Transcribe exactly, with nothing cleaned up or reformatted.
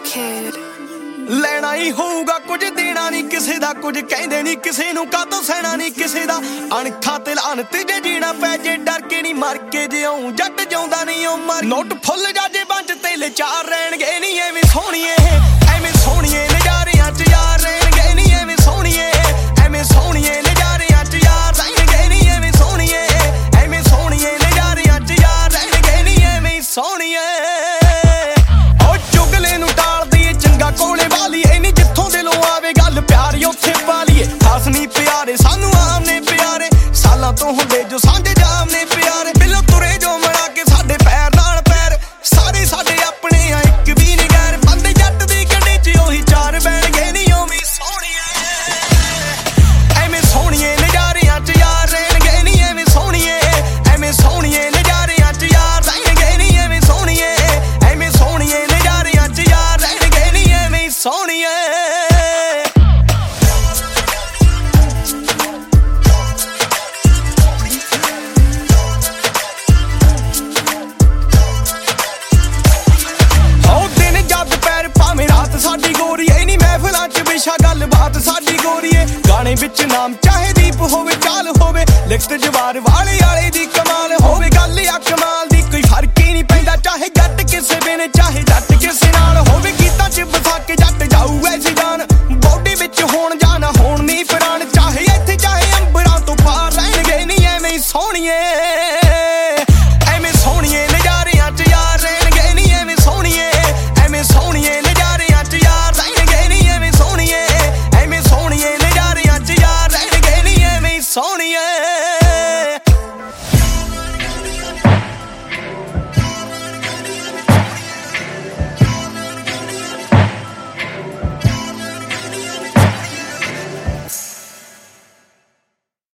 kid. ਲੈਣਾ ਹੀ ਹੋਊਗਾ ਕੁਝ ਦੇਣਾ ਨਹੀਂ ਕਿਸੇ ਦਾ ਕੁਝ ਕਹਿੰਦੇ ਨਹੀਂ ਕਿਸੇ ਨੂੰ ਕਾਹਤੋਂ ਸਹਿਣਾ ਨਹੀਂ ਕਿਸੇ ਦਾ ਅਣਖਾਂ ਤੇ ਲਾਨਤ ਜੇ ਜੀਣਾ ਪੈ ਜੇ ਡਰ ਕੇ ਨਹੀਂ ਮਰ ਕੇ ਜਿਉਂ ਜੱਟ ਜਾਉਂਦਾ ਨਹੀਂ ਉਹ ਮਰ ਨੋਟ ਫੁੱਲ ਜਾਜੇ ਬੰਜ ਤੇ ਲਚਾਰ ਰਹਿਣਗੇ ਨਹੀਂ ਐਵੇਂ ਸੋਹਣੀਏ ਐਵੇਂ ਸੋਹਣੀਏ ਨਜ਼ਾਰਿਆਂ ਚ ਯਾਰ ਰਹਿਣਗੇ ਨਹੀਂ ਐਵੇਂ ਸੋਹਣੀਏ ਐਵੇਂ ਸੋਹਣੀਏ ਨਜ਼ਾਰਿਆਂ ਚ ਯਾਰ ਰਹਿਣਗੇ ਨਹੀਂ ਐਵੇਂ ਸੋਹਣੀਏ ਐਵੇਂ ਸੋਹਣੀਏ ਨਜ਼ਾਰਿਆਂ ਚ ਯਾਰ ਰਹਿਣਗੇ ਨਹੀਂ ਐਵੇਂ ਸੋਹਣੀਏ ਕੋਲੇ ਵਾਲੀ ਐ ਨੀ ਜਿੱਥੋਂ ਦਿਲੋਂ ਆਵੇ ਗੱਲ ਪਿਆਰੀ ਉੱਥੇ ਪਾ ਲਈਏ ਖਾਸ ਨੀ ਪਿਆਰੇ ਸਾਨੂੰ ਆਮ ਨੇ ਪਿਆਰੇ ਸਾਲਾਂ ਤੋਂ ਹੁੰਦੇ ਜੋ ਸਾਂਝੇ ਜਾਮ ਨੇ ਪਿਆਰੇ ਦਿਲੋਂ ਤੁਰੇ ਜੋ ਮੜਾ ਕੇ ਸਾਡੇ ਪੈਰ ਨਾਲ ਪੈਰ ਸਾਰੇ ਸਾਡੇ ਆਪਣੇ ਆ ਇੱਕ ਵੀ ਨੀ ਗੈਰ ਬੰਦੇ ਜੱਟ ਦੀ ਗੱਡੀ 'ਚ ਉਹੀ ਚਾਰ ਬੈਣਗੇ ਨੀ ਉਵੇਂ ਸੋਹਣੀਏ ਐਵੇਂ ਸੋਹਣੀਏ ਨਜ਼ਾਰਿਆਂ 'ਚ ਯਾਰ ਰਹਿਣਗੇ ਨੀ ਐਵੇਂ ਸੋਹਣੀਏ ਐਵੇਂ ਸੋਹਣੀਏ ਨਜ਼ਾਰਿਆਂ 'ਚ ਯਾਰ ਰਹਿਣਗੇ ਨੀ ਐਵੇਂ ਸੋਹਣੀਏ ਐਵੇਂ ਸੋਹਣੀਏ ਨਜ਼ਾਰਿਆਂ 'ਚ ਯਾਰ ਰਹਿਣਗੇ ਨੀ ਐਵੇਂ ਸੋਹਣੀਏ ਸਾਡੀ ਗੋਰੀ ਐ ਨੀ ਮਹਿਫਲਾਂ ਚ ਵਿਸ਼ਾ ਗੱਲ ਬਾਤ ਸਾਡੀ ਗੋਰੀ ਏ ਗਾਣੇ ਵਿੱਚ ਨਾਮ ਚਾਹੇ ਦੀਪ ਹੋਵੇ ਚਾਲ ਹੋਵੇ ਲਿਖਤ ਜਵਾਰ ਵਾਲੇ ਵਾਲੇ ਦੀ ਕਮਾਲ ਹੋਵੇ